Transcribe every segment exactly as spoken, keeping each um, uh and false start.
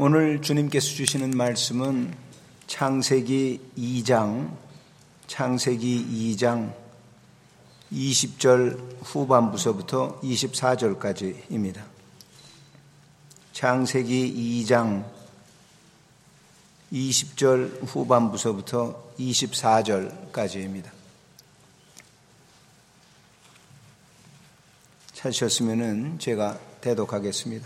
오늘 주님께서 주시는 말씀은 창세기 이 장, 창세기 이 장 이십 절 후반부서부터 이십사 절까지입니다. 창세기 이 장 이십 절 후반부서부터 이십사 절까지입니다. 찾으셨으면 제가 대독하겠습니다.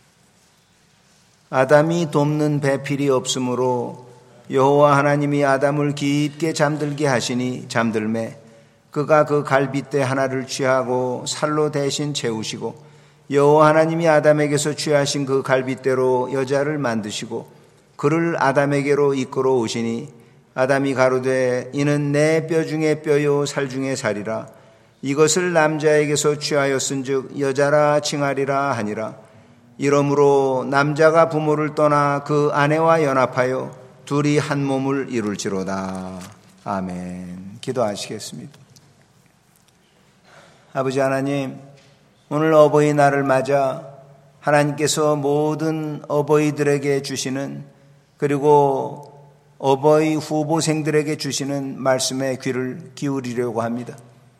아담이 돕는 배필이 없으므로 여호와 하나님이 아담을 깊게 잠들게 하시니 잠들매 그가 그 갈빗대 하나를 취하고 살로 대신 채우시고 여호와 하나님이 아담에게서 취하신 그 갈빗대로 여자를 만드시고 그를 아담에게로 이끌어 오시니 아담이 가로되 이는 내 뼈 중에 뼈요 살 중에 살이라 이것을 남자에게서 취하였은즉 여자라 칭하리라 하니라. 이러므로 남자가 부모를 떠나 그 아내와 연합하여 둘이 한 몸을 이룰지로다. 아멘. 기도하시겠습니다. 아버지 하나님, 오늘 어버이날을 맞아 하나님께서 모든 어버이들에게 주시는, 그리고 어버이 후보생들에게 주시는 말씀에 귀를 기울이려고 합니다.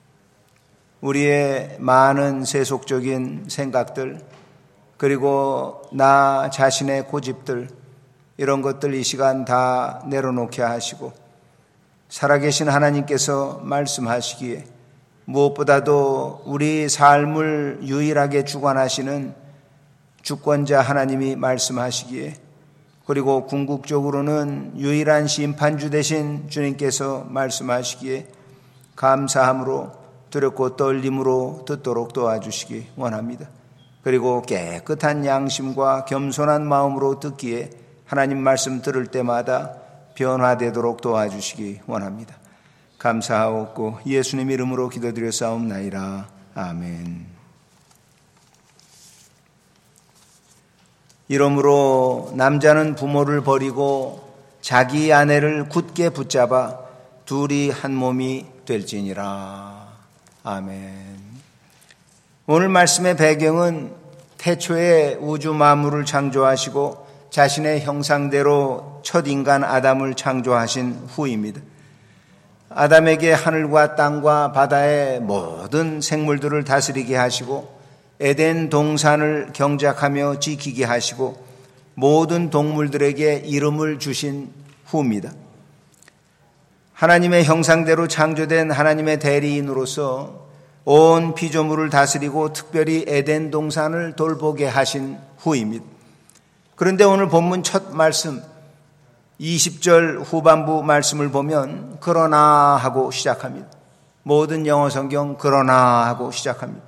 우리의 많은 세속적인 생각들, 그리고 나 자신의 고집들, 이런 것들 이 시간 다 내려놓게 하시고 살아계신 하나님께서 말씀하시기에 무엇보다도 우리 삶을 유일하게 주관하시는 주권자 하나님이 말씀하시기에, 그리고 궁극적으로는 유일한 심판주 되신 주님께서 말씀하시기에 감사함으로 두렵고 떨림으로 듣도록 도와주시기 원합니다. 그리고 깨끗한 양심과 겸손한 마음으로 듣기에 하나님 말씀 들을 때마다 변화되도록 도와주시기 원합니다. 감사하옵고 예수님 이름으로 기도드렸사옵나이다. 아멘. 이러므로 남자는 부모를 버리고 자기 아내를 굳게 붙잡아 둘이 한 몸이 될지니라. 아멘. 오늘 말씀의 배경은 태초에 우주 만물을 창조하시고 자신의 형상대로 첫 인간 아담을 창조하신 후입니다. 아담에게 하늘과 땅과 바다의 모든 생물들을 다스리게 하시고 에덴 동산을 경작하며 지키게 하시고 모든 동물들에게 이름을 주신 후입니다. 하나님의 형상대로 창조된 하나님의 대리인으로서 온 피조물을 다스리고 특별히 에덴 동산을 돌보게 하신 후입니다. 그런데 오늘 본문 첫 말씀 이십 절 후반부 말씀을 보면 그러나 하고 시작합니다. 모든 영어 성경 그러나 하고 시작합니다.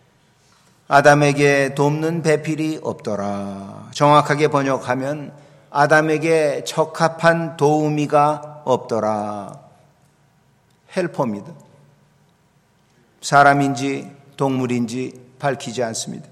아담에게 돕는 배필이 없더라. 정확하게 번역하면 아담에게 적합한 도우미가 없더라. 헬퍼입니다. 사람인지 동물인지 밝히지 않습니다.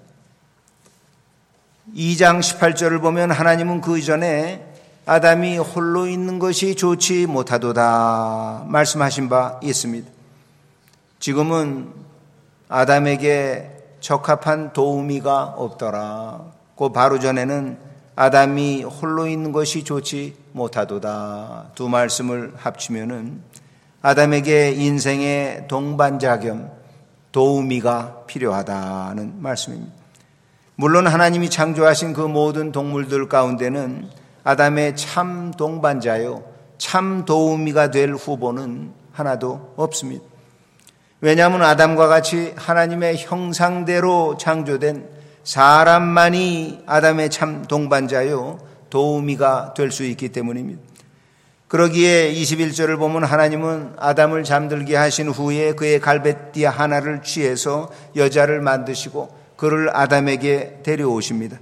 이 장 십팔 절을 보면 하나님은 그 이전에 아담이 홀로 있는 것이 좋지 못하도다 말씀하신 바 있습니다. 지금은 아담에게 적합한 도우미가 없더라. 그 바로 전에는 아담이 홀로 있는 것이 좋지 못하도다. 두 말씀을 합치면은 아담에게 인생의 동반자 겸 도우미가 필요하다는 말씀입니다. 물론 하나님이 창조하신 그 모든 동물들 가운데는 아담의 참 동반자요, 참 도우미가 될 후보는 하나도 없습니다. 왜냐하면 아담과 같이 하나님의 형상대로 창조된 사람만이 아담의 참 동반자요, 도우미가 될 수 있기 때문입니다. 그러기에 이십일 절을 보면 하나님은 아담을 잠들게 하신 후에 그의 갈빗대 하나를 취해서 여자를 만드시고 그를 아담에게 데려오십니다.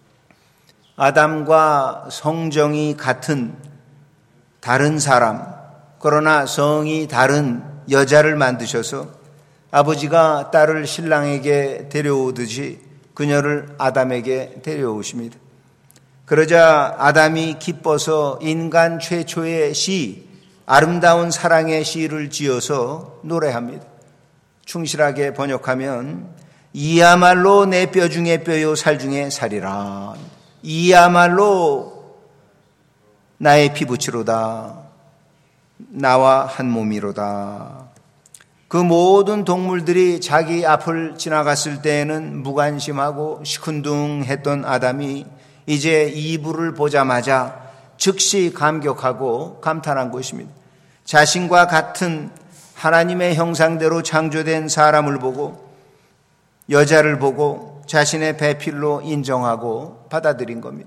아담과 성정이 같은 다른 사람, 그러나 성이 다른 여자를 만드셔서 아버지가 딸을 신랑에게 데려오듯이 그녀를 아담에게 데려오십니다. 그러자 아담이 기뻐서 인간 최초의 시, 아름다운 사랑의 시를 지어서 노래합니다. 충실하게 번역하면 이야말로 내 뼈 중에 뼈요 살 중에 살이라. 이야말로 나의 피부치로다. 나와 한 몸이로다. 그 모든 동물들이 자기 앞을 지나갔을 때에는 무관심하고 시큰둥했던 아담이 이제 이불을 보자마자 즉시 감격하고 감탄한 것입니다. 자신과 같은 하나님의 형상대로 창조된 사람을 보고, 여자를 보고 자신의 배필로 인정하고 받아들인 겁니다.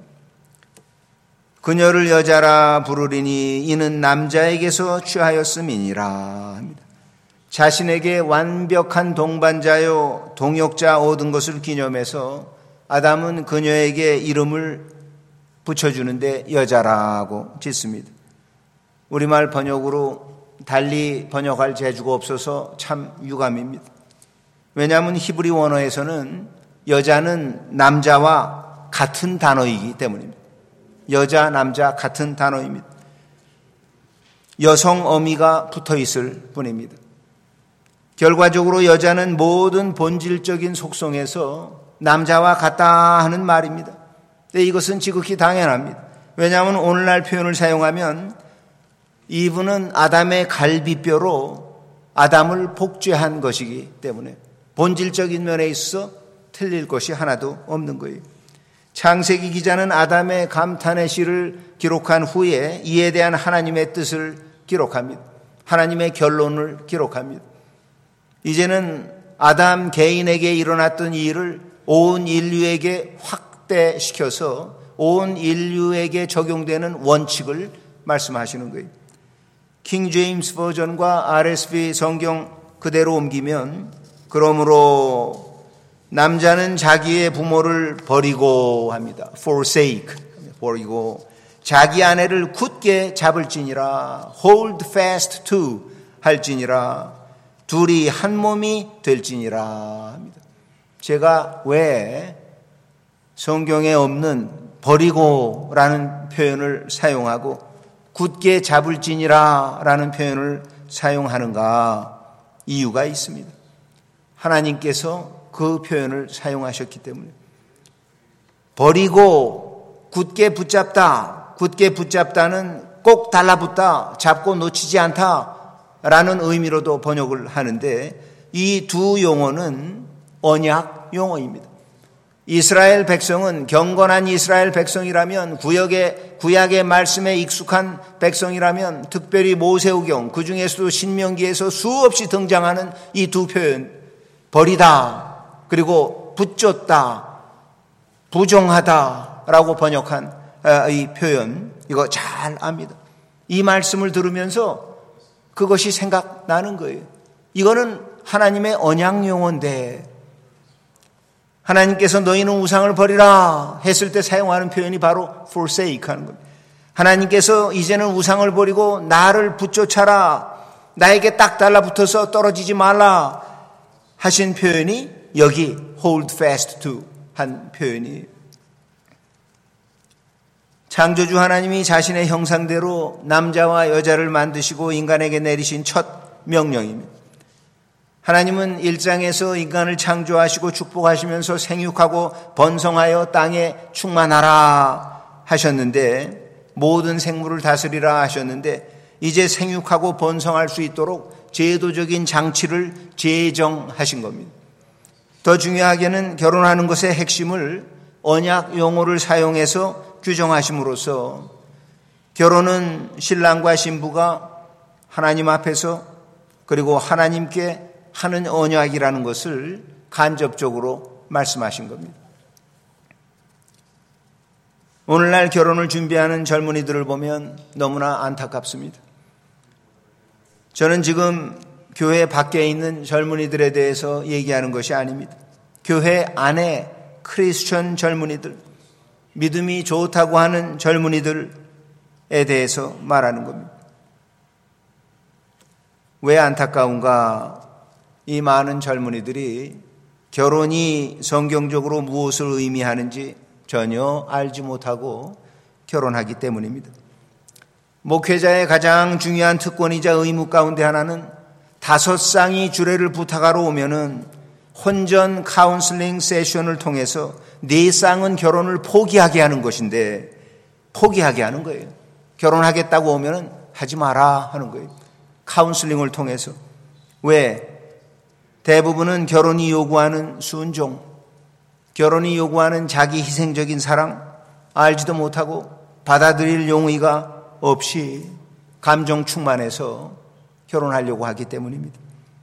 그녀를 여자라 부르리니 이는 남자에게서 취하였음이니라 합니다. 자신에게 완벽한 동반자요 동역자 얻은 것을 기념해서 아담은 그녀에게 이름을 붙여주는데 여자라고 짓습니다. 우리말 번역으로 달리 번역할 재주가 없어서 참 유감입니다. 왜냐하면 히브리 원어에서는 여자는 남자와 같은 단어이기 때문입니다. 여자, 남자 같은 단어입니다. 여성 어미가 붙어 있을 뿐입니다. 결과적으로 여자는 모든 본질적인 속성에서 남자와 같다 하는 말입니다. 근데 이것은 지극히 당연합니다. 왜냐하면 오늘날 표현을 사용하면 이브는 아담의 갈비뼈로 아담을 복제한 것이기 때문에 본질적인 면에 있어 틀릴 것이 하나도 없는 거예요. 창세기 기자는 아담의 감탄의 시를 기록한 후에 이에 대한 하나님의 뜻을 기록합니다. 하나님의 결론을 기록합니다. 이제는 아담 개인에게 일어났던 이 일을 온 인류에게 확대시켜서 온 인류에게 적용되는 원칙을 말씀하시는 거예요. 킹 제임스 버전과 알에스비 성경 그대로 옮기면, 그러므로 남자는 자기의 부모를 버리고 합니다. forsake, 버리고 자기 아내를 굳게 잡을지니라, hold fast to 할지니라, 둘이 한 몸이 될지니라 합니다. 제가 왜 성경에 없는 버리고라는 표현을 사용하고 굳게 잡을지니라 라는 표현을 사용하는가? 이유가 있습니다. 하나님께서 그 표현을 사용하셨기 때문에. 버리고 굳게 붙잡다, 굳게 붙잡다는 꼭 달라붙다, 잡고 놓치지 않다 라는 의미로도 번역을 하는데, 이 두 용어는 언약 용어입니다. 이스라엘 백성은 경건한 이스라엘 백성이라면, 구역의, 구약의 말씀에 익숙한 백성이라면, 특별히 모세오경, 그 중에서도 신명기에서 수없이 등장하는 이 두 표현, 버리다 그리고 붙잡다, 부정하다라고 번역한 이 표현, 이거 잘 압니다. 이 말씀을 들으면서 그것이 생각나는 거예요. 이거는 하나님의 언약 용어인데, 하나님께서 너희는 우상을 버리라 했을 때 사용하는 표현이 바로 forsake 하는 겁니다. 하나님께서 이제는 우상을 버리고 나를 붙쫓아라, 나에게 딱 달라붙어서 떨어지지 말라 하신 표현이 여기 hold fast to 한 표현이에요. 창조주 하나님이 자신의 형상대로 남자와 여자를 만드시고 인간에게 내리신 첫 명령입니다. 하나님은 일장에서 인간을 창조하시고 축복하시면서 생육하고 번성하여 땅에 충만하라 하셨는데, 모든 생물을 다스리라 하셨는데, 이제 생육하고 번성할 수 있도록 제도적인 장치를 제정하신 겁니다. 더 중요하게는 결혼하는 것의 핵심을 언약 용어를 사용해서 규정하심으로써 결혼은 신랑과 신부가 하나님 앞에서 그리고 하나님께 하는 언약이라는 것을 간접적으로 말씀하신 겁니다. 오늘날 결혼을 준비하는 젊은이들을 보면 너무나 안타깝습니다. 저는 지금 교회 밖에 있는 젊은이들에 대해서 얘기하는 것이 아닙니다. 교회 안에 크리스천 젊은이들, 믿음이 좋다고 하는 젊은이들에 대해서 말하는 겁니다. 왜 안타까운가? 이 많은 젊은이들이 결혼이 성경적으로 무엇을 의미하는지 전혀 알지 못하고 결혼하기 때문입니다. 목회자의 가장 중요한 특권이자 의무 가운데 하나는 다섯 쌍이 주례를 부탁하러 오면은 혼전 카운슬링 세션을 통해서 네 쌍은 결혼을 포기하게 하는 것인데 포기하게 하는 거예요. 결혼하겠다고 오면은 하지 마라 하는 거예요. 카운슬링을 통해서. 왜? 대부분은 결혼이 요구하는 순종, 결혼이 요구하는 자기 희생적인 사랑 알지도 못하고 받아들일 용의가 없이 감정 충만해서 결혼하려고 하기 때문입니다.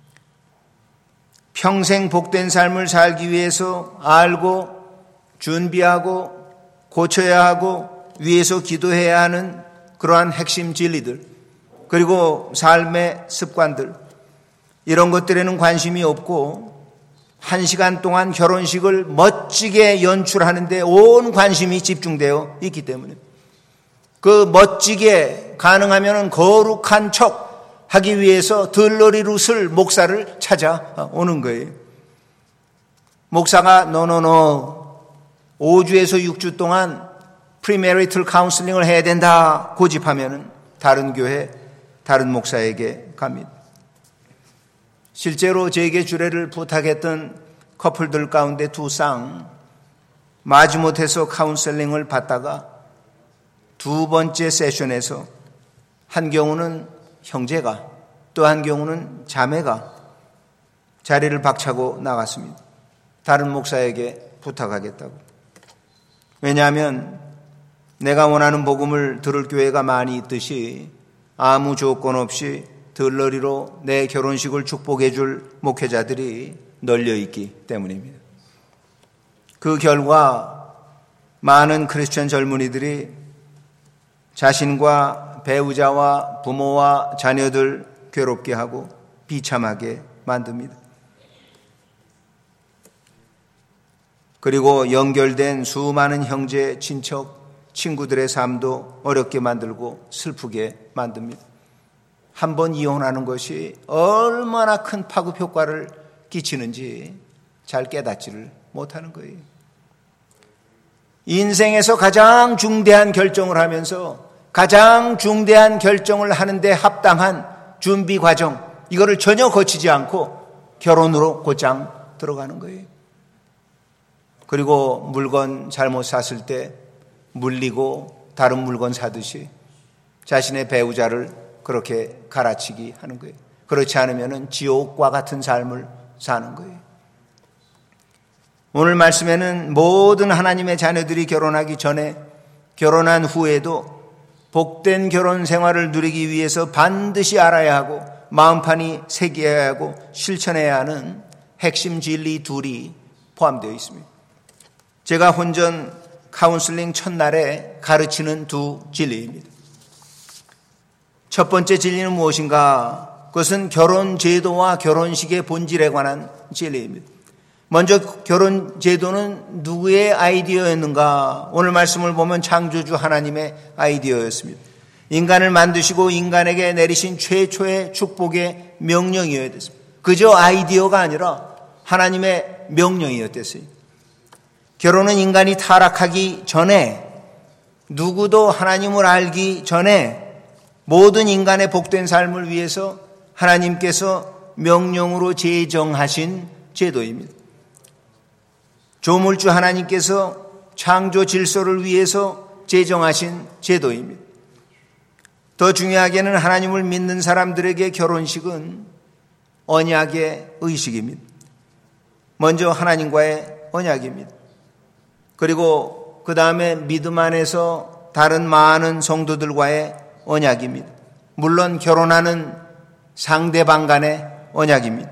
평생 복된 삶을 살기 위해서 알고 준비하고 고쳐야 하고 위해서 기도해야 하는 그러한 핵심 진리들, 그리고 삶의 습관들, 이런 것들에는 관심이 없고 한 시간 동안 결혼식을 멋지게 연출하는데 온 관심이 집중되어 있기 때문에 그 멋지게 가능하면 거룩한 척 하기 위해서 들러리로 쓸 목사를 찾아오는 거예요. 목사가 노노노 오 주에서 육 주 동안 프리메리틀 카운슬링을 해야 된다 고집하면 다른 교회, 다른 목사에게 갑니다. 실제로 제게 주례를 부탁했던 커플들 가운데 두 쌍 마지못해서 카운셀링을 받다가 두 번째 세션에서 한 경우는 형제가 또 한 경우는 자매가 자리를 박차고 나갔습니다. 다른 목사에게 부탁하겠다고. 왜냐하면 내가 원하는 복음을 들을 교회가 많이 있듯이 아무 조건 없이 들러리로 내 결혼식을 축복해 줄 목회자들이 널려 있기 때문입니다. 그 결과 많은 크리스천 젊은이들이 자신과 배우자와 부모와 자녀들 괴롭게 하고 비참하게 만듭니다. 그리고 연결된 수많은 형제, 친척, 친구들의 삶도 어렵게 만들고 슬프게 만듭니다. 한 번 이혼하는 것이 얼마나 큰 파급 효과를 끼치는지 잘 깨닫지를 못하는 거예요. 인생에서 가장 중대한 결정을 하면서 가장 중대한 결정을 하는데 합당한 준비 과정, 이거를 전혀 거치지 않고 결혼으로 곧장 들어가는 거예요. 그리고 물건 잘못 샀을 때 물리고 다른 물건 사듯이 자신의 배우자를 그렇게 갈아치기 하는 거예요. 그렇지 않으면 지옥과 같은 삶을 사는 거예요. 오늘 말씀에는 모든 하나님의 자녀들이 결혼하기 전에, 결혼한 후에도 복된 결혼 생활을 누리기 위해서 반드시 알아야 하고 마음판이 새겨야 하고 실천해야 하는 핵심 진리 둘이 포함되어 있습니다. 제가 혼전 카운슬링 첫날에 가르치는 두 진리입니다. 첫 번째 진리는 무엇인가? 그것은 결혼 제도와 결혼식의 본질에 관한 진리입니다. 먼저 결혼 제도는 누구의 아이디어였는가? 오늘 말씀을 보면 창조주 하나님의 아이디어였습니다. 인간을 만드시고 인간에게 내리신 최초의 축복의 명령이어야 됐습니다. 그저 아이디어가 아니라 하나님의 명령이었댔어요. 결혼은 인간이 타락하기 전에, 누구도 하나님을 알기 전에 모든 인간의 복된 삶을 위해서 하나님께서 명령으로 제정하신 제도입니다. 조물주 하나님께서 창조 질서를 위해서 제정하신 제도입니다. 더 중요하게는 하나님을 믿는 사람들에게 결혼식은 언약의 의식입니다. 먼저 하나님과의 언약입니다. 그리고 그 다음에 믿음 안에서 다른 많은 성도들과의 언약입니다. 물론 결혼하는 상대방 간의 언약입니다.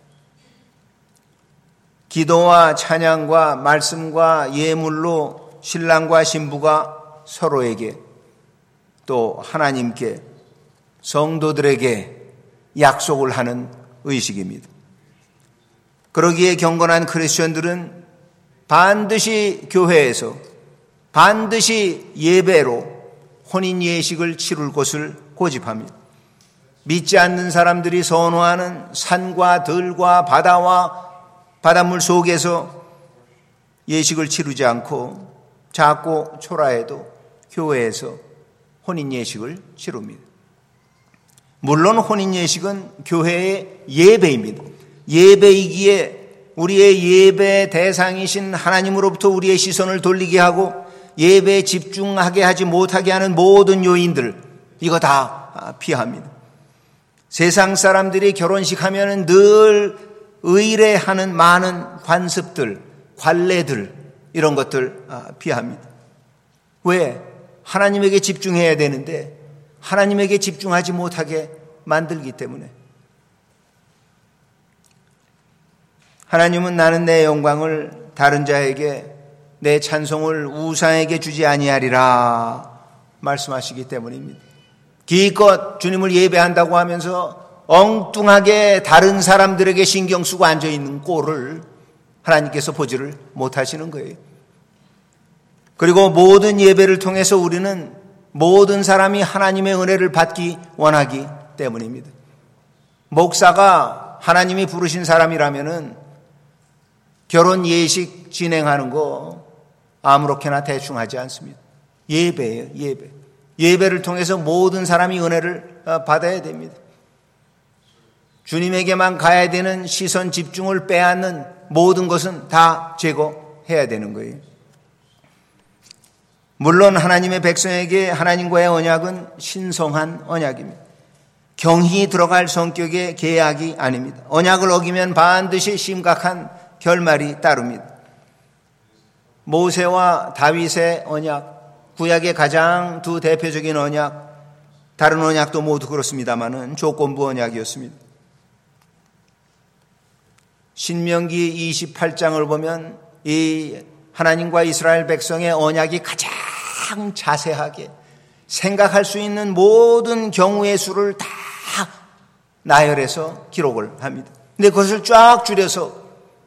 기도와 찬양과 말씀과 예물로 신랑과 신부가 서로에게 또 하나님께 성도들에게 약속을 하는 의식입니다. 그러기에 경건한 크리스천들은 반드시 교회에서 반드시 예배로 혼인 예식을 치룰 것을 고집합니다. 믿지 않는 사람들이 선호하는 산과 들과 바다와 바닷물 속에서 예식을 치르지 않고 작고 초라해도 교회에서 혼인 예식을 치릅니다. 물론 혼인 예식은 교회의 예배입니다. 예배이기에 우리의 예배 대상이신 하나님으로부터 우리의 시선을 돌리게 하고 예배에 집중하게 하지 못하게 하는 모든 요인들, 이거 다 피합니다. 세상 사람들이 결혼식 하면은 늘 의례하는 많은 관습들, 관례들, 이런 것들 피합니다. 왜? 하나님에게 집중해야 되는데 하나님에게 집중하지 못하게 만들기 때문에. 하나님은 나는 내 영광을 다른 자에게, 내 찬송을 우상에게 주지 아니하리라 말씀하시기 때문입니다. 기껏 주님을 예배한다고 하면서 엉뚱하게 다른 사람들에게 신경 쓰고 앉아있는 꼴을 하나님께서 보지를 못하시는 거예요. 그리고 모든 예배를 통해서 우리는 모든 사람이 하나님의 은혜를 받기 원하기 때문입니다. 목사가 하나님이 부르신 사람이라면은 결혼 예식 진행하는 거 아무렇게나 대충 하지 않습니다. 예배예요, 예배. 예배를 통해서 모든 사람이 은혜를 받아야 됩니다. 주님에게만 가야 되는 시선 집중을 빼앗는 모든 것은 다 제거해야 되는 거예요. 물론 하나님의 백성에게 하나님과의 언약은 신성한 언약입니다. 경히 들어갈 성격의 계약이 아닙니다. 언약을 어기면 반드시 심각한 결말이 따릅니다. 모세와 다윗의 언약, 구약의 가장 두 대표적인 언약, 다른 언약도 모두 그렇습니다마는 조건부 언약이었습니다. 신명기 이십팔 장을 보면 이 하나님과 이스라엘 백성의 언약이 가장 자세하게 생각할 수 있는 모든 경우의 수를 다 나열해서 기록을 합니다. 근데 그것을 쫙 줄여서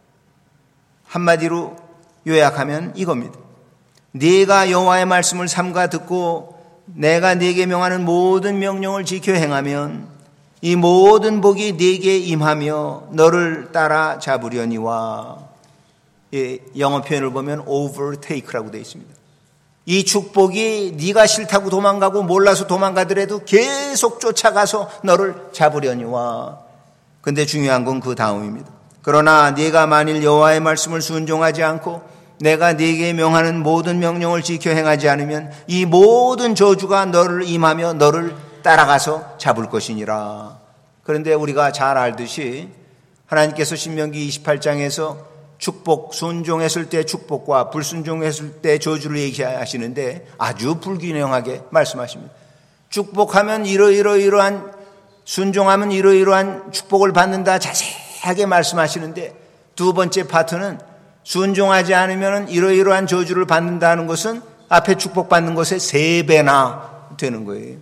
한마디로 요약하면 이겁니다. 네가 여호와의 말씀을 삼가 듣고 내가 네게 명하는 모든 명령을 지켜 행하면 이 모든 복이 네게 임하며 너를 따라 잡으려니와. 예, 영어 표현을 보면 overtake라고 되어 있습니다. 이 축복이 네가 싫다고 도망가고 몰라서 도망가더라도 계속 쫓아가서 너를 잡으려니와. 근데 중요한 건 그 다음입니다. 그러나 네가 만일 여호와의 말씀을 순종하지 않고 내가 네게 명하는 모든 명령을 지켜 행하지 않으면 이 모든 저주가 너를 임하며 너를 따라가서 잡을 것이니라. 그런데 우리가 잘 알듯이 하나님께서 신명기 이십팔 장에서 축복, 순종했을 때 축복과 불순종했을 때 저주를 얘기하시는데 아주 불균형하게 말씀하십니다. 축복하면 이러이러이러한, 순종하면 이러이러한 축복을 받는다 자세하게 말씀하시는데, 두 번째 파트는 순종하지 않으면 이러이러한 저주를 받는다는 것은 앞에 축복받는 것의 세 배나 되는 거예요.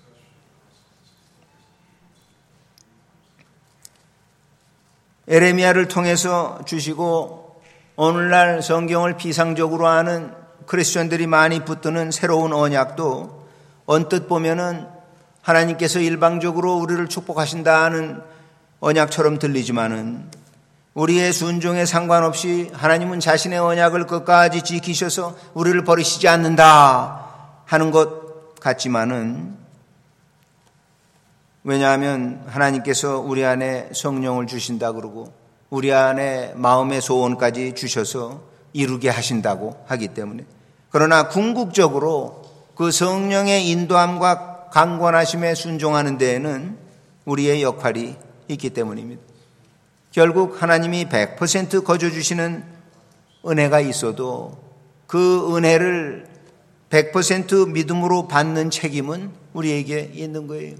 에레미야를 통해서 주시고 오늘날 성경을 비상적으로 아는 크리스천들이 많이 붙드는 새로운 언약도 언뜻 보면은 하나님께서 일방적으로 우리를 축복하신다는 언약처럼 들리지만은 우리의 순종에 상관없이 하나님은 자신의 언약을 끝까지 지키셔서 우리를 버리시지 않는다 하는 것 같지만은, 왜냐하면 하나님께서 우리 안에 성령을 주신다 그러고 우리 안에 마음의 소원까지 주셔서 이루게 하신다고 하기 때문에. 그러나 궁극적으로 그 성령의 인도함과 강권하심에 순종하는 데에는 우리의 역할이 있기 때문입니다. 결국 하나님이 백 퍼센트 거저주시는 은혜가 있어도 그 은혜를 백 퍼센트 믿음으로 받는 책임은 우리에게 있는 거예요.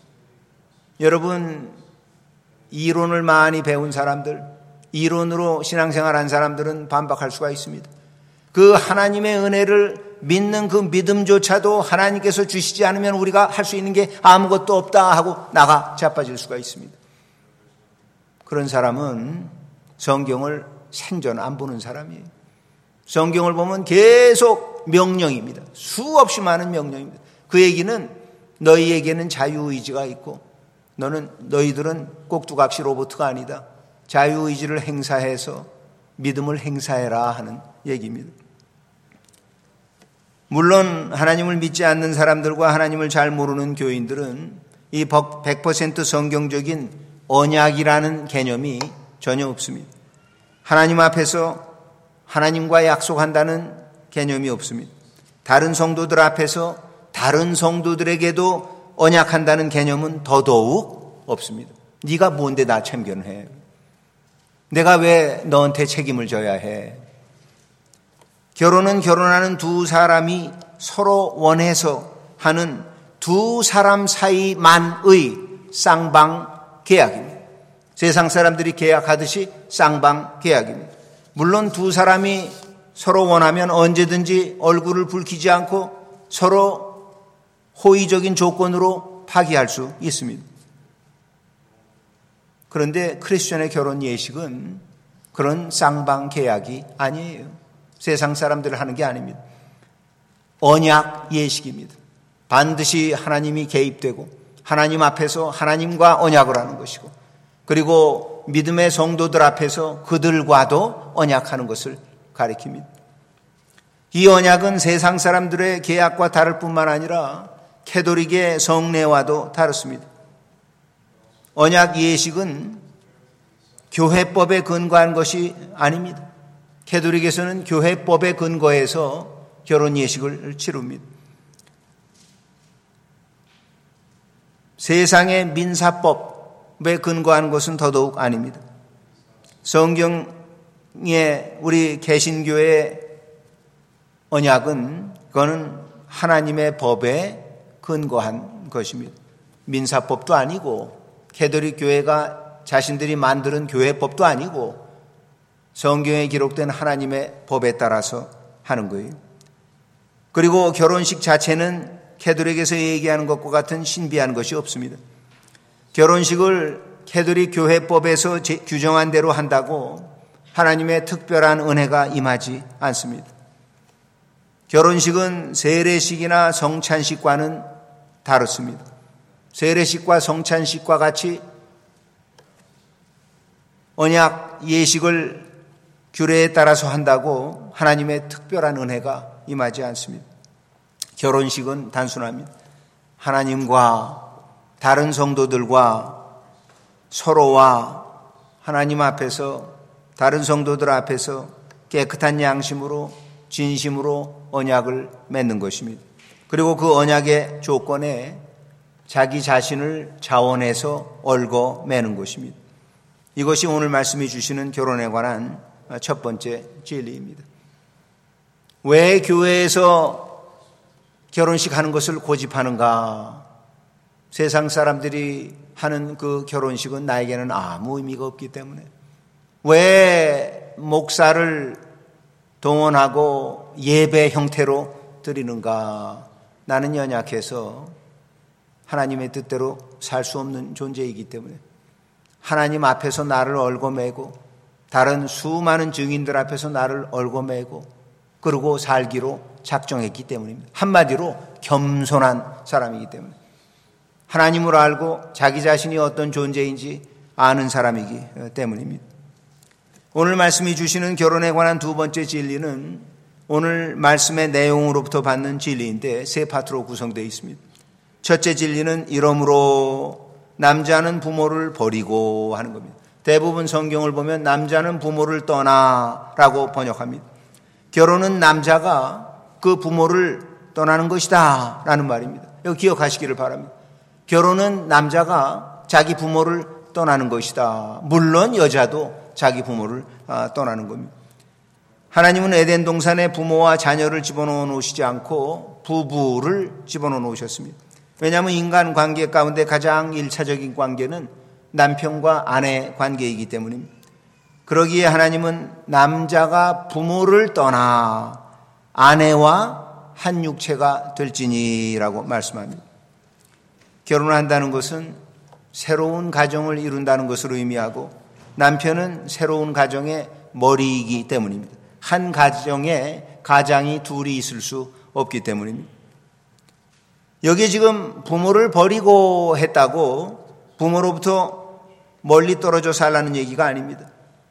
여러분, 이론을 많이 배운 사람들, 이론으로 신앙생활한 사람들은 반박할 수가 있습니다. 그 하나님의 은혜를 믿는 그 믿음조차도 하나님께서 주시지 않으면 우리가 할 수 있는 게 아무것도 없다 하고 나가 자빠질 수가 있습니다. 그런 사람은 성경을 생전 안 보는 사람이에요. 성경을 보면 계속 명령입니다. 수없이 많은 명령입니다. 그 얘기는 너희에게는 자유의지가 있고 너는 너희들은 꼭두각시 로봇가 아니다. 자유의지를 행사해서 믿음을 행사해라 하는 얘기입니다. 물론 하나님을 믿지 않는 사람들과 하나님을 잘 모르는 교인들은 이 백 퍼센트 성경적인 언약이라는 개념이 전혀 없습니다. 하나님 앞에서 하나님과 약속한다는 개념이 없습니다. 다른 성도들 앞에서 다른 성도들에게도 언약한다는 개념은 더더욱 없습니다. 네가 뭔데 나 참견해? 내가 왜 너한테 책임을 져야 해? 결혼은 결혼하는 두 사람이 서로 원해서 하는 두 사람 사이만의 쌍방 계약입니다. 세상 사람들이 계약하듯이 쌍방 계약입니다. 물론 두 사람이 서로 원하면 언제든지 얼굴을 붉히지 않고 서로 호의적인 조건으로 파기할 수 있습니다. 그런데 크리스천의 결혼 예식은 그런 쌍방 계약이 아니에요. 세상 사람들을 하는 게 아닙니다. 언약 예식입니다. 반드시 하나님이 개입되고 하나님 앞에서 하나님과 언약을 하는 것이고, 그리고 믿음의 성도들 앞에서 그들과도 언약하는 것을 가리킵니다. 이 언약은 세상 사람들의 계약과 다를 뿐만 아니라 캐톨릭의 성례와도 다릅니다. 언약 예식은 교회법에 근거한 것이 아닙니다. 캐톨릭에서는 교회법에 근거해서 결혼 예식을 치릅니다. 세상의 민사법에 근거한 것은 더더욱 아닙니다. 성경에 우리 개신교의 언약은 그거는 하나님의 법에 근거한 것입니다. 민사법도 아니고 캐톨릭 교회가 자신들이 만드는 교회법도 아니고 성경에 기록된 하나님의 법에 따라서 하는 거예요. 그리고 결혼식 자체는 캐톨릭에서 얘기하는 것과 같은 신비한 것이 없습니다. 결혼식을 캐톨릭 교회법에서 규정한 대로 한다고 하나님의 특별한 은혜가 임하지 않습니다. 결혼식은 세례식이나 성찬식과는 다릅니다. 세례식과 성찬식과 같이 언약 예식을 규례에 따라서 한다고 하나님의 특별한 은혜가 임하지 않습니다. 결혼식은 단순합니다. 하나님과 다른 성도들과 서로와 하나님 앞에서 다른 성도들 앞에서 깨끗한 양심으로 진심으로 언약을 맺는 것입니다. 그리고 그 언약의 조건에 자기 자신을 자원해서 얽어 매는 것입니다. 이것이 오늘 말씀해 주시는 결혼에 관한 첫 번째 진리입니다. 왜 교회에서 결혼식 하는 것을 고집하는가? 세상 사람들이 하는 그 결혼식은 나에게는 아무 의미가 없기 때문에. 왜 목사를 동원하고 예배 형태로 드리는가? 나는 연약해서 하나님의 뜻대로 살 수 없는 존재이기 때문에 하나님 앞에서 나를 얽어매고 다른 수많은 증인들 앞에서 나를 얽어매고 그러고 살기로 작정했기 때문입니다. 한마디로 겸손한 사람이기 때문에 하나님을 알고 자기 자신이 어떤 존재인지 아는 사람이기 때문입니다. 오늘 말씀이 주시는 결혼에 관한 두 번째 진리는 오늘 말씀의 내용으로부터 받는 진리인데 세 파트로 구성되어 있습니다. 첫째 진리는 이러므로 남자는 부모를 버리고 하는 겁니다. 대부분 성경을 보면 남자는 부모를 떠나라고 번역합니다. 결혼은 남자가 그 부모를 떠나는 것이다 라는 말입니다. 이거 기억하시기를 바랍니다. 결혼은 남자가 자기 부모를 떠나는 것이다. 물론 여자도 자기 부모를 떠나는 겁니다. 하나님은 에덴 동산에 부모와 자녀를 집어넣어 놓으시지 않고 부부를 집어넣어 놓으셨습니다. 왜냐하면 인간 관계 가운데 가장 일차적인 관계는 남편과 아내 관계이기 때문입니다. 그러기에 하나님은 남자가 부모를 떠나 아내와 한 육체가 될지니라고 말씀합니다. 결혼한다는 것은 새로운 가정을 이룬다는 것을 의미하고 남편은 새로운 가정의 머리이기 때문입니다. 한 가정에 가장이 둘이 있을 수 없기 때문입니다. 여기 지금 부모를 버리고 했다고 부모로부터 멀리 떨어져 살라는 얘기가 아닙니다.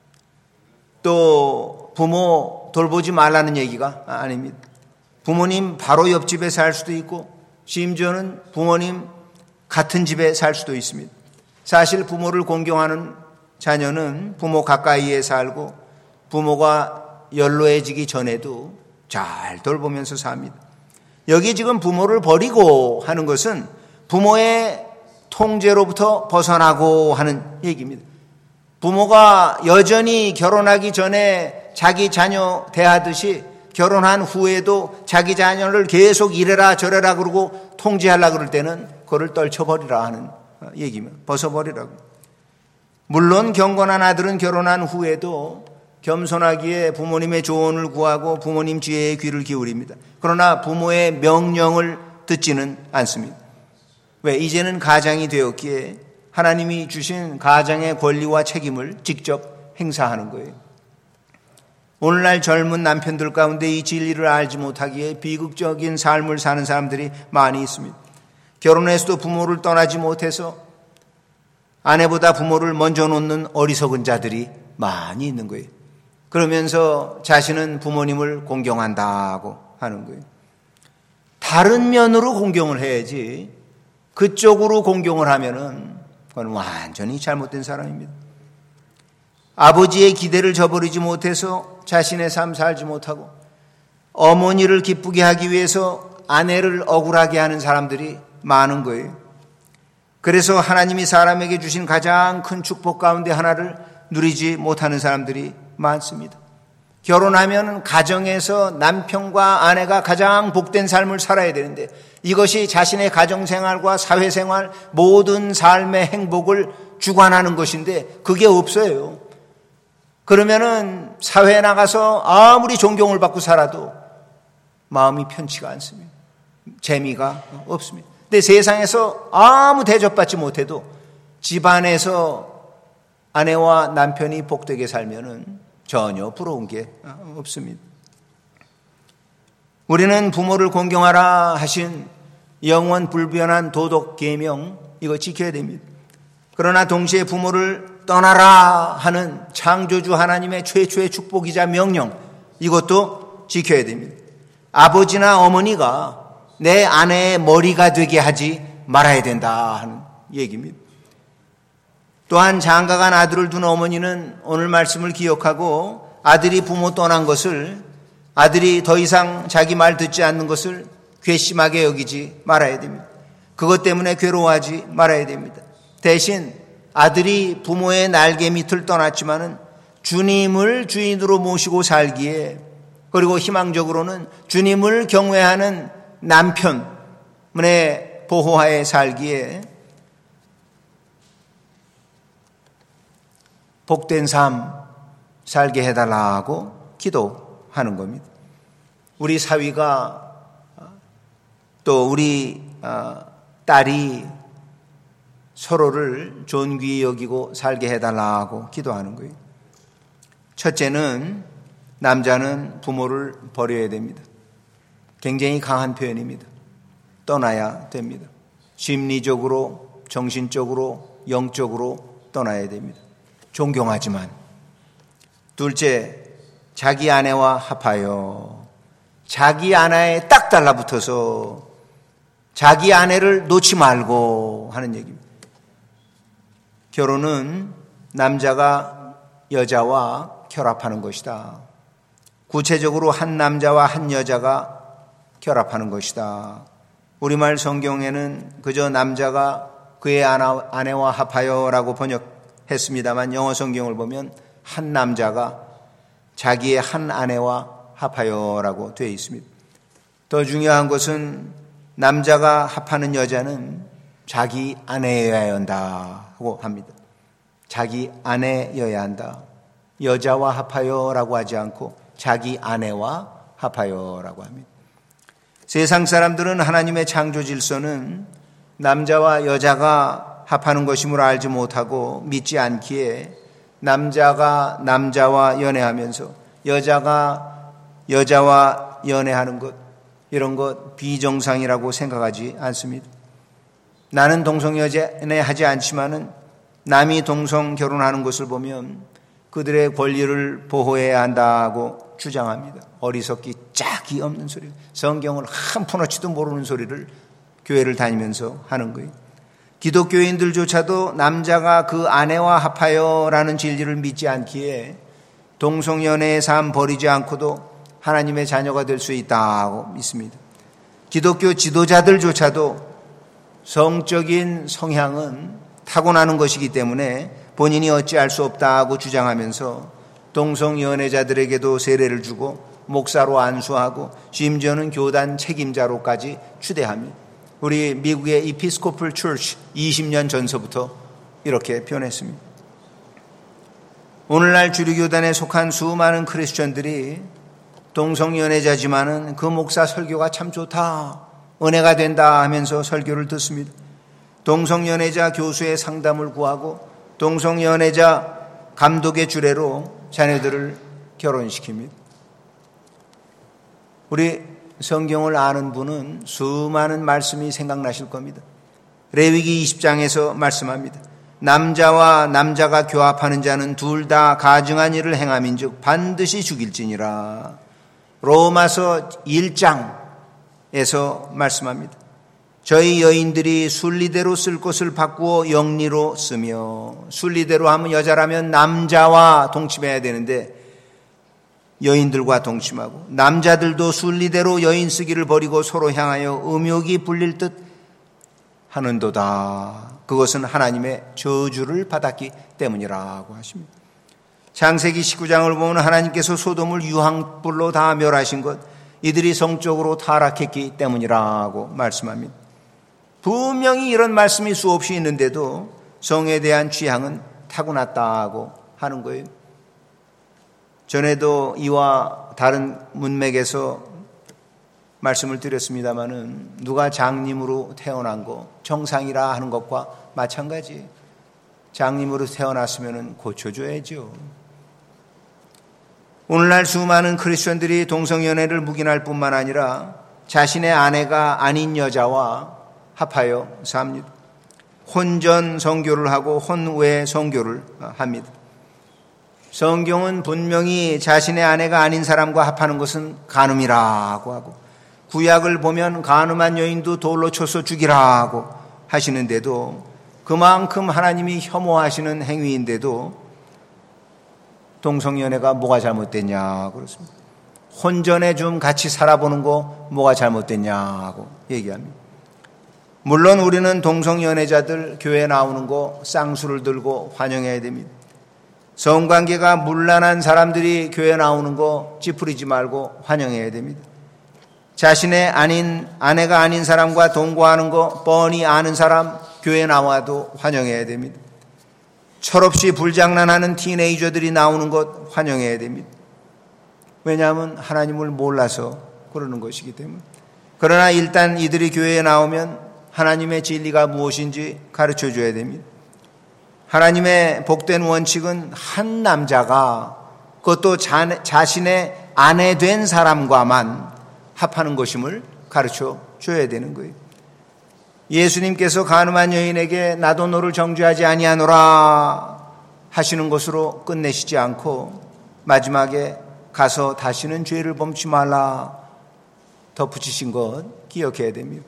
또 부모 돌보지 말라는 얘기가 아닙니다. 부모님 바로 옆집에 살 수도 있고 심지어는 부모님 같은 집에 살 수도 있습니다. 사실 부모를 공경하는 자녀는 부모 가까이에 살고 부모가 연로해지기 전에도 잘 돌보면서 삽니다. 여기 지금 부모를 버리고 하는 것은 부모의 통제로부터 벗어나고 하는 얘기입니다. 부모가 여전히 결혼하기 전에 자기 자녀 대하듯이 결혼한 후에도 자기 자녀를 계속 이래라 저래라 그러고 통제하려고 그럴 때는 그걸 떨쳐버리라 하는 얘기입니다. 벗어버리라고. 물론 경건한 아들은 결혼한 후에도 겸손하기에 부모님의 조언을 구하고 부모님 지혜에 귀를 기울입니다. 그러나 부모의 명령을 듣지는 않습니다. 왜? 이제는 가장이 되었기에 하나님이 주신 가장의 권리와 책임을 직접 행사하는 거예요. 오늘날 젊은 남편들 가운데 이 진리를 알지 못하기에 비극적인 삶을 사는 사람들이 많이 있습니다. 결혼해서도 부모를 떠나지 못해서 아내보다 부모를 먼저 놓는 어리석은 자들이 많이 있는 거예요. 그러면서 자신은 부모님을 공경한다고 하는 거예요. 다른 면으로 공경을 해야지 그쪽으로 공경을 하면은 그건 완전히 잘못된 사람입니다. 아버지의 기대를 저버리지 못해서 자신의 삶 살지 못하고 어머니를 기쁘게 하기 위해서 아내를 억울하게 하는 사람들이 많은 거예요. 그래서 하나님이 사람에게 주신 가장 큰 축복 가운데 하나를 누리지 못하는 사람들이 많습니다. 결혼하면 가정에서 남편과 아내가 가장 복된 삶을 살아야 되는데 이것이 자신의 가정생활과 사회생활 모든 삶의 행복을 주관하는 것인데 그게 없어요. 그러면은 사회에 나가서 아무리 존경을 받고 살아도 마음이 편치가 않습니다. 재미가 없습니다. 근데 세상에서 아무 대접받지 못해도 집안에서 아내와 남편이 복되게 살면은 전혀 부러운 게 없습니다. 우리는 부모를 공경하라 하신 영원 불변한 도덕 계명 이거 지켜야 됩니다. 그러나 동시에 부모를 떠나라 하는 창조주 하나님의 최초의 축복이자 명령 이것도 지켜야 됩니다. 아버지나 어머니가 내 아내의 머리가 되게 하지 말아야 된다 하는 얘기입니다. 또한 장가간 아들을 둔 어머니는 오늘 말씀을 기억하고 아들이 부모 떠난 것을 아들이 더 이상 자기 말 듣지 않는 것을 괘씸하게 여기지 말아야 됩니다. 그것 때문에 괴로워하지 말아야 됩니다. 대신 아들이 부모의 날개 밑을 떠났지만은 주님을 주인으로 모시고 살기에 그리고 희망적으로는 주님을 경외하는 남편의 보호하에 살기에 복된 삶 살게 해달라고 기도하는 겁니다. 우리 사위가 또 우리 딸이 서로를 존귀히 여기고 살게 해달라고 기도하는 거예요. 첫째는 남자는 부모를 버려야 됩니다. 굉장히 강한 표현입니다. 떠나야 됩니다. 심리적으로, 정신적으로, 영적으로 떠나야 됩니다. 존경하지만. 둘째, 자기 아내와 합하여 자기 아내에 딱 달라붙어서 자기 아내를 놓지 말고 하는 얘기입니다. 결혼은 남자가 여자와 결합하는 것이다. 구체적으로 한 남자와 한 여자가 결합하는 것이다. 우리말 성경에는 그저 남자가 그의 아내와 합하여라고 번역했습니다만 영어 성경을 보면 한 남자가 자기의 한 아내와 합하여라고 되어 있습니다. 더 중요한 것은 남자가 합하는 여자는 자기 아내여야 한다고 합니다. 자기 아내여야 한다. 여자와 합하여라고 하지 않고 자기 아내와 합하여라고 합니다. 세상 사람들은 하나님의 창조 질서는 남자와 여자가 합하는 것임을 알지 못하고 믿지 않기에 남자가 남자와 연애하면서 여자가 여자와 연애하는 것 이런 것 비정상이라고 생각하지 않습니다. 나는 동성연애 하지 않지만은 남이 동성 결혼하는 것을 보면 그들의 권리를 보호해야 한다고 주장합니다. 어리석기 짝이 없는 소리, 성경을 한 푼어치도 모르는 소리를 교회를 다니면서 하는 거예요. 기독교인들조차도 남자가 그 아내와 합하여라는 진리를 믿지 않기에 동성연애의 삶 버리지 않고도 하나님의 자녀가 될 수 있다고 믿습니다. 기독교 지도자들조차도 성적인 성향은 타고나는 것이기 때문에 본인이 어찌할 수 없다고 주장하면서 동성연애자들에게도 세례를 주고 목사로 안수하고 심지어는 교단 책임자로까지 추대합니다. 우리 미국의 이피스코플 처치 이십 년 전서부터 이렇게 표현했습니다. 오늘날 주류교단에 속한 수많은 크리스천들이 동성연애자지만은 그 목사 설교가 참 좋다, 은혜가 된다 하면서 설교를 듣습니다. 동성연애자 교수의 상담을 구하고 동성연애자 감독의 주례로 자녀들을 결혼시킵니다. 우리 성경을 아는 분은 수많은 말씀이 생각나실 겁니다. 레위기 이십 장에서 말씀합니다. 남자와 남자가 교합하는 자는 둘 다 가증한 일을 행함인즉 반드시 죽일지니라. 로마서 일 장에서 말씀합니다. 저희 여인들이 순리대로 쓸 것을 바꾸어 영리로 쓰며, 순리대로 하면 여자라면 남자와 동침해야 되는데 여인들과 동침하고, 남자들도 순리대로 여인 쓰기를 버리고 서로 향하여 음욕이 불릴 듯 하는도다. 그것은 하나님의 저주를 받았기 때문이라고 하십니다. 창세기 십구 장을 보면 하나님께서 소돔을 유황불로 다 멸하신 것, 이들이 성적으로 타락했기 때문이라고 말씀합니다. 분명히 이런 말씀이 수없이 있는데도 성에 대한 취향은 타고났다고 하는 거예요. 전에도 이와 다른 문맥에서 말씀을 드렸습니다마는 누가 장님으로 태어난 거 정상이라 하는 것과 마찬가지예요. 장님으로 태어났으면 고쳐줘야죠. 오늘날 수많은 크리스천들이 동성연애를 묵인할 뿐만 아니라 자신의 아내가 아닌 여자와 합하여 삽니다. 혼전 성교를 하고 혼외 성교를 합니다. 성경은 분명히 자신의 아내가 아닌 사람과 합하는 것은 간음이라고 하고, 구약을 보면 간음한 여인도 돌로 쳐서 죽이라고 하시는데도, 그만큼 하나님이 혐오하시는 행위인데도 동성연애가 뭐가 잘못됐냐 그렇습니다. 혼전에 좀 같이 살아보는 거 뭐가 잘못됐냐고 얘기합니다. 물론 우리는 동성연애자들 교회 나오는 거 쌍수를 들고 환영해야 됩니다. 성관계가 문란한 사람들이 교회 나오는 거 찌푸리지 말고 환영해야 됩니다. 자신의 아닌 아내가 아닌 사람과 동거하는 거 뻔히 아는 사람 교회 나와도 환영해야 됩니다. 철없이 불장난하는 티네이저들이 나오는 것 환영해야 됩니다. 왜냐하면 하나님을 몰라서 그러는 것이기 때문에. 그러나 일단 이들이 교회에 나오면 하나님의 진리가 무엇인지 가르쳐줘야 됩니다. 하나님의 복된 원칙은 한 남자가, 그것도 자, 자신의 아내 된 사람과만 합하는 것임을 가르쳐 줘야 되는 거예요. 예수님께서 간음한 여인에게 나도 너를 정죄하지 아니하노라 하시는 것으로 끝내시지 않고 마지막에 가서 다시는 죄를 범치 말라 덧붙이신 것 기억해야 됩니다.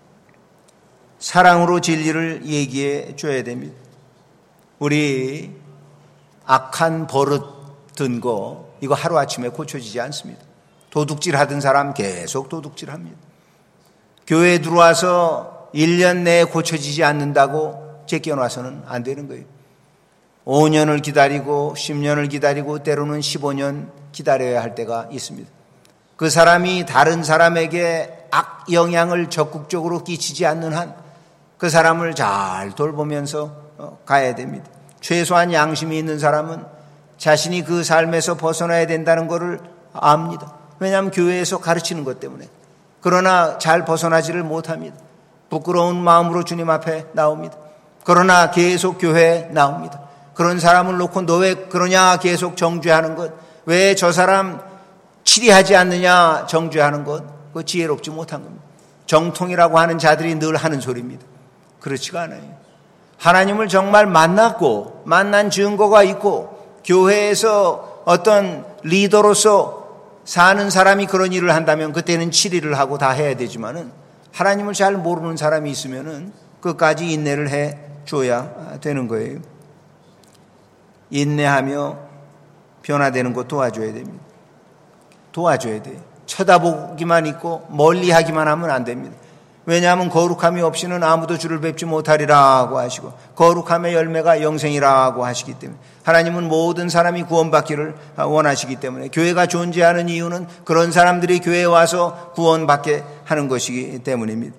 사랑으로 진리를 얘기해 줘야 됩니다. 우리 악한 버릇 든 거 이거 하루아침에 고쳐지지 않습니다. 도둑질 하던 사람 계속 도둑질합니다. 교회에 들어와서 일 년 내에 고쳐지지 않는다고 제껴놔서는 안 되는 거예요. 오 년을 기다리고 십 년을 기다리고 때로는 십오 년 기다려야 할 때가 있습니다. 그 사람이 다른 사람에게 악 영향을 적극적으로 끼치지 않는 한 그 사람을 잘 돌보면서 가야 됩니다. 최소한 양심이 있는 사람은 자신이 그 삶에서 벗어나야 된다는 것을 압니다. 왜냐하면 교회에서 가르치는 것 때문에. 그러나 잘 벗어나지를 못합니다. 부끄러운 마음으로 주님 앞에 나옵니다. 그러나 계속 교회에 나옵니다. 그런 사람을 놓고 너 왜 그러냐 계속 정죄하는 것, 왜 저 사람 치리하지 않느냐 정죄하는 것, 그거 지혜롭지 못한 겁니다. 정통이라고 하는 자들이 늘 하는 소리입니다. 그렇지가 않아요. 하나님을 정말 만났고 만난 증거가 있고 교회에서 어떤 리더로서 사는 사람이 그런 일을 한다면 그때는 치리를 하고 다 해야 되지만은 하나님을 잘 모르는 사람이 있으면은 끝까지 인내를 해 줘야 되는 거예요. 인내하며 변화되는 것 도와줘야 됩니다. 도와줘야 돼요. 쳐다보기만 있고 멀리하기만 하면 안 됩니다. 왜냐하면 거룩함이 없이는 아무도 주를 뵙지 못하리라고 하시고 거룩함의 열매가 영생이라고 하시기 때문에 하나님은 모든 사람이 구원받기를 원하시기 때문에 교회가 존재하는 이유는 그런 사람들이 교회에 와서 구원받게 하는 것이기 때문입니다.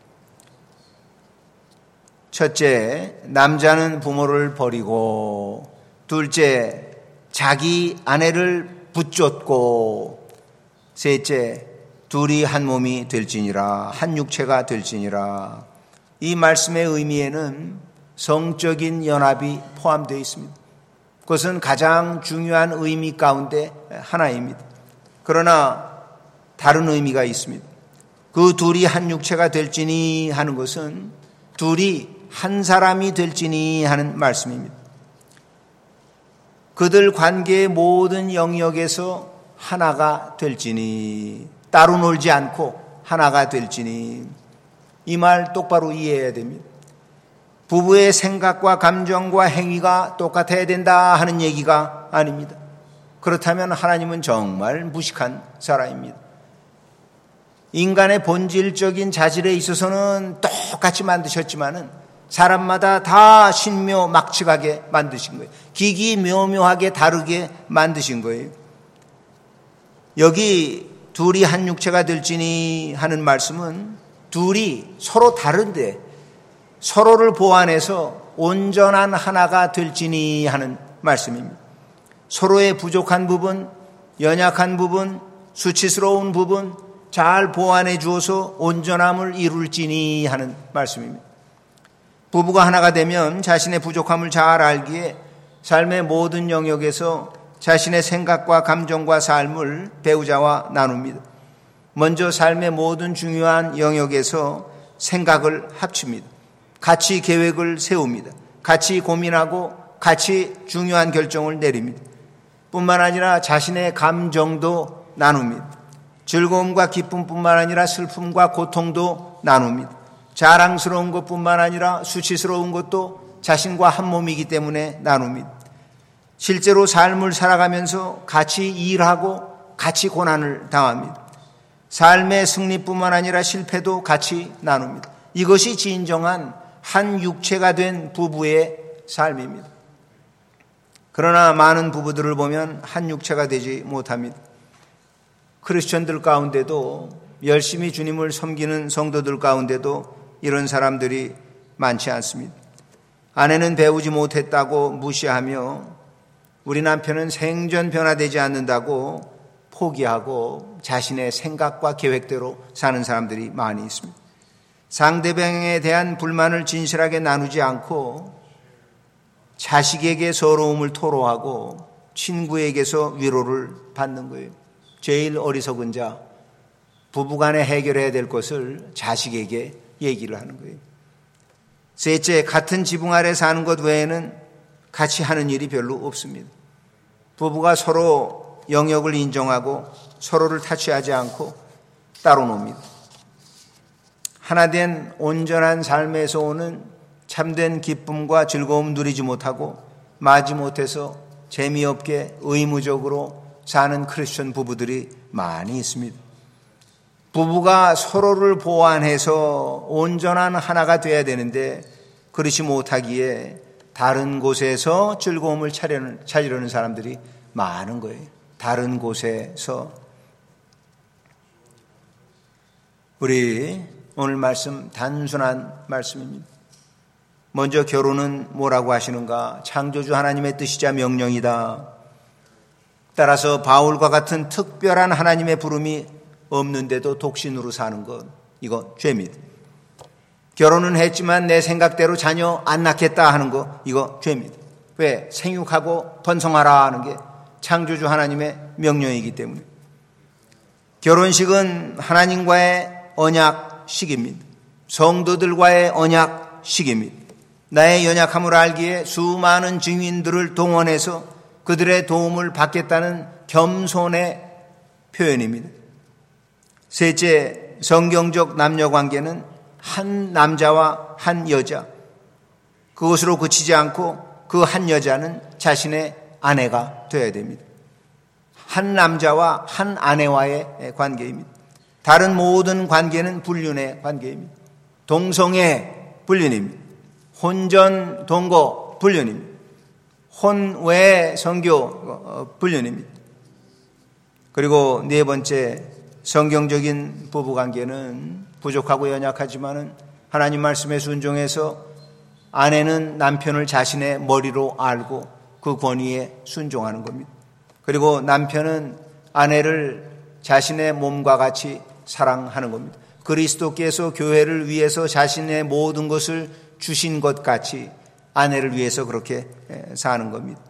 첫째, 남자는 부모를 버리고, 둘째, 자기 아내를 붙잡고, 셋째, 둘이 한 몸이 될지니라, 한 육체가 될지니라. 이 말씀의 의미에는 성적인 연합이 포함되어 있습니다. 그것은 가장 중요한 의미 가운데 하나입니다. 그러나 다른 의미가 있습니다. 그 둘이 한 육체가 될지니 하는 것은 둘이 한 사람이 될지니 하는 말씀입니다. 그들 관계의 모든 영역에서 하나가 될지니, 따로 놀지 않고 하나가 될지니, 이 말 똑바로 이해해야 됩니다. 부부의 생각과 감정과 행위가 똑같아야 된다 하는 얘기가 아닙니다. 그렇다면 하나님은 정말 무식한 사람입니다. 인간의 본질적인 자질에 있어서는 똑같이 만드셨지만은 사람마다 다 신묘막측하게 만드신 거예요. 기기묘묘하게 다르게 만드신 거예요. 여기 둘이 한 육체가 될지니 하는 말씀은 둘이 서로 다른데 서로를 보완해서 온전한 하나가 될지니 하는 말씀입니다. 서로의 부족한 부분, 연약한 부분, 수치스러운 부분 잘 보완해 주어서 온전함을 이룰지니 하는 말씀입니다. 부부가 하나가 되면 자신의 부족함을 잘 알기에 삶의 모든 영역에서 자신의 생각과 감정과 삶을 배우자와 나눕니다. 먼저 삶의 모든 중요한 영역에서 생각을 합칩니다. 같이 계획을 세웁니다. 같이 고민하고 같이 중요한 결정을 내립니다. 뿐만 아니라 자신의 감정도 나눕니다. 즐거움과 기쁨뿐만 아니라 슬픔과 고통도 나눕니다. 자랑스러운 것뿐만 아니라 수치스러운 것도 자신과 한 몸이기 때문에 나눕니다. 실제로 삶을 살아가면서 같이 일하고 같이 고난을 당합니다. 삶의 승리뿐만 아니라 실패도 같이 나눕니다. 이것이 진정한 한 육체가 된 부부의 삶입니다. 그러나 많은 부부들을 보면 한 육체가 되지 못합니다. 크리스천들 가운데도 열심히 주님을 섬기는 성도들 가운데도 이런 사람들이 많지 않습니다. 아내는 배우지 못했다고 무시하며 우리 남편은 생전 변화되지 않는다고 포기하고 자신의 생각과 계획대로 사는 사람들이 많이 있습니다. 상대방에 대한 불만을 진실하게 나누지 않고 자식에게 서러움을 토로하고 친구에게서 위로를 받는 거예요. 제일 어리석은 자, 부부간에 해결해야 될 것을 자식에게 얘기를 하는 거예요. 셋째, 같은 지붕 아래 사는 것 외에는 같이 하는 일이 별로 없습니다. 부부가 서로 영역을 인정하고 서로를 타치하지 않고 따로 놉니다. 하나된 온전한 삶에서 오는 참된 기쁨과 즐거움 누리지 못하고 마지 못해서 재미없게 의무적으로 사는 크리스천 부부들이 많이 있습니다. 부부가 서로를 보완해서 온전한 하나가 되어야 되는데 그렇지 못하기에 다른 곳에서 즐거움을 찾으려는 사람들이 많은 거예요. 다른 곳에서. 우리 오늘 말씀 단순한 말씀입니다. 먼저 결혼은 뭐라고 하시는가? 창조주 하나님의 뜻이자 명령이다. 따라서 바울과 같은 특별한 하나님의 부름이 없는데도 독신으로 사는 것, 이거 죄입니다. 결혼은 했지만 내 생각대로 자녀 안 낳겠다 하는 거, 이거 죄입니다. 왜? 생육하고 번성하라 하는 게 창조주 하나님의 명령이기 때문에. 결혼식은 하나님과의 언약식입니다. 성도들과의 언약식입니다. 나의 연약함을 알기에 수많은 증인들을 동원해서 그들의 도움을 받겠다는 겸손의 표현입니다. 셋째, 성경적 남녀관계는 한 남자와 한 여자, 그것으로 그치지 않고 그 한 여자는 자신의 아내가 되어야 됩니다. 한 남자와 한 아내와의 관계입니다. 다른 모든 관계는 불륜의 관계입니다. 동성애 불륜입니다. 혼전 동거 불륜입니다. 혼외 선교 불륜입니다. 그리고 네 번째, 성경적인 부부관계는 부족하고 연약하지만은 하나님 말씀에 순종해서 아내는 남편을 자신의 머리로 알고 그 권위에 순종하는 겁니다. 그리고 남편은 아내를 자신의 몸과 같이 사랑하는 겁니다. 그리스도께서 교회를 위해서 자신의 모든 것을 주신 것 같이 아내를 위해서 그렇게 사는 겁니다.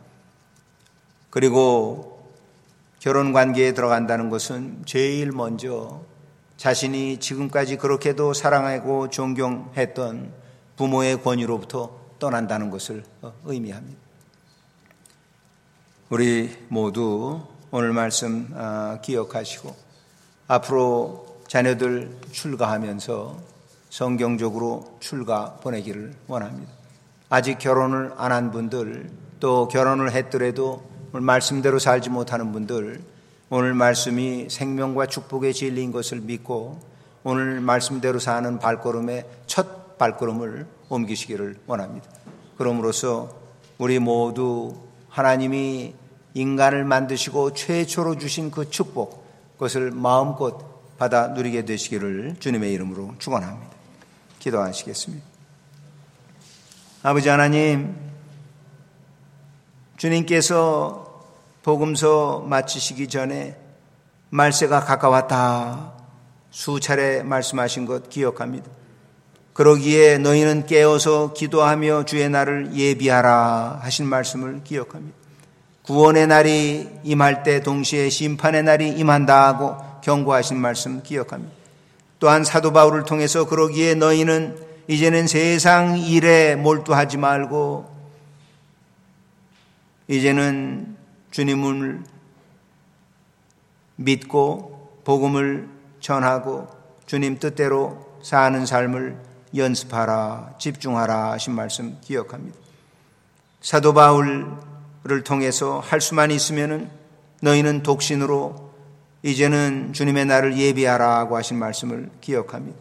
그리고 결혼 관계에 들어간다는 것은 제일 먼저 자신이 지금까지 그렇게도 사랑하고 존경했던 부모의 권위로부터 떠난다는 것을 의미합니다. 우리 모두 오늘 말씀 기억하시고 앞으로 자녀들 출가하면서 성경적으로 출가 보내기를 원합니다. 아직 결혼을 안 한 분들, 또 결혼을 했더라도 오늘 말씀대로 살지 못하는 분들, 오늘 말씀이 생명과 축복의 진리인 것을 믿고 오늘 말씀대로 사는 발걸음의 첫 발걸음을 옮기시기를 원합니다. 그럼으로써 우리 모두 하나님이 인간을 만드시고 최초로 주신 그 축복, 그것을 마음껏 받아 누리게 되시기를 주님의 이름으로 축원합니다. 기도하시겠습니다. 아버지 하나님, 주님께서 복음서 마치시기 전에 말세가 가까웠다 수차례 말씀하신 것 기억합니다. 그러기에 너희는 깨어서 기도하며 주의 날을 예비하라 하신 말씀을 기억합니다. 구원의 날이 임할 때 동시에 심판의 날이 임한다 하고 경고하신 말씀 기억합니다. 또한 사도 바울을 통해서 그러기에 너희는 이제는 세상 일에 몰두하지 말고 이제는 주님을 믿고 복음을 전하고 주님 뜻대로 사는 삶을 연습하라, 집중하라 하신 말씀 기억합니다. 사도 바울을 통해서 할 수만 있으면은 너희는 독신으로 이제는 주님의 날을 예비하라고 하신 말씀을 기억합니다.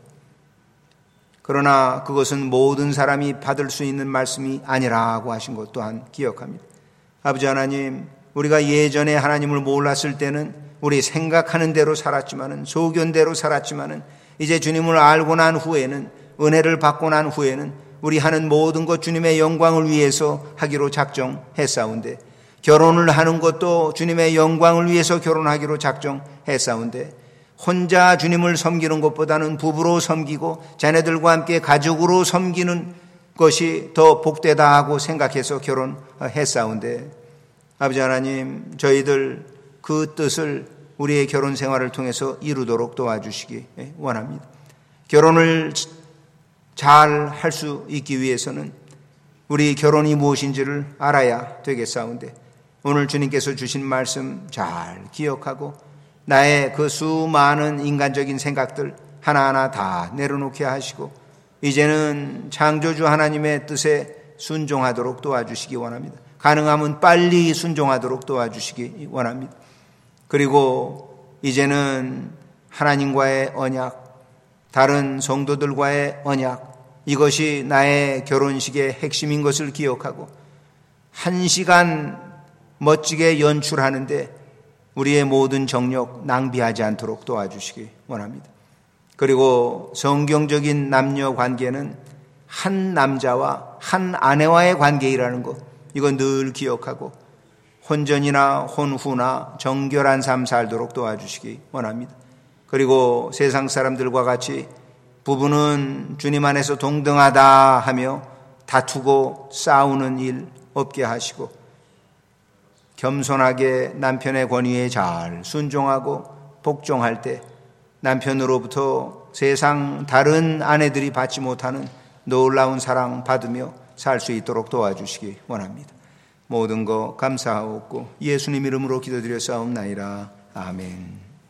그러나 그것은 모든 사람이 받을 수 있는 말씀이 아니라고 하신 것 또한 기억합니다. 아버지 하나님, 우리가 예전에 하나님을 몰랐을 때는 우리 생각하는 대로 살았지만은, 소견대로 살았지만은, 이제 주님을 알고 난 후에는, 은혜를 받고 난 후에는 우리 하는 모든 것 주님의 영광을 위해서 하기로 작정했사온데, 결혼을 하는 것도 주님의 영광을 위해서 결혼하기로 작정했사온데, 혼자 주님을 섬기는 것보다는 부부로 섬기고 자녀들과 함께 가족으로 섬기는 것이 더 복되다 하고 생각해서 결혼했사온데, 아버지 하나님, 저희들 그 뜻을 우리의 결혼 생활을 통해서 이루도록 도와주시기 원합니다. 결혼을 잘 할 수 있기 위해서는 우리 결혼이 무엇인지를 알아야 되겠사온데, 오늘 주님께서 주신 말씀 잘 기억하고 나의 그 수많은 인간적인 생각들 하나하나 다 내려놓게 하시고 이제는 창조주 하나님의 뜻에 순종하도록 도와주시기 원합니다. 가능하면 빨리 순종하도록 도와주시기 원합니다. 그리고 이제는 하나님과의 언약, 다른 성도들과의 언약, 이것이 나의 결혼식의 핵심인 것을 기억하고 한 시간 멋지게 연출하는데 우리의 모든 정력 낭비하지 않도록 도와주시기 원합니다. 그리고 성경적인 남녀 관계는 한 남자와 한 아내와의 관계이라는 것, 이건 늘 기억하고 혼전이나 혼후나 정결한 삶 살도록 도와주시기 원합니다. 그리고 세상 사람들과 같이 부부는 주님 안에서 동등하다 하며 다투고 싸우는 일 없게 하시고 겸손하게 남편의 권위에 잘 순종하고 복종할 때 남편으로부터 세상 다른 아내들이 받지 못하는 놀라운 사랑 받으며 살 수 있도록 도와주시기 원합니다. 모든 거 감사하옵고 예수님 이름으로 기도드려 싸움나이다. 아멘.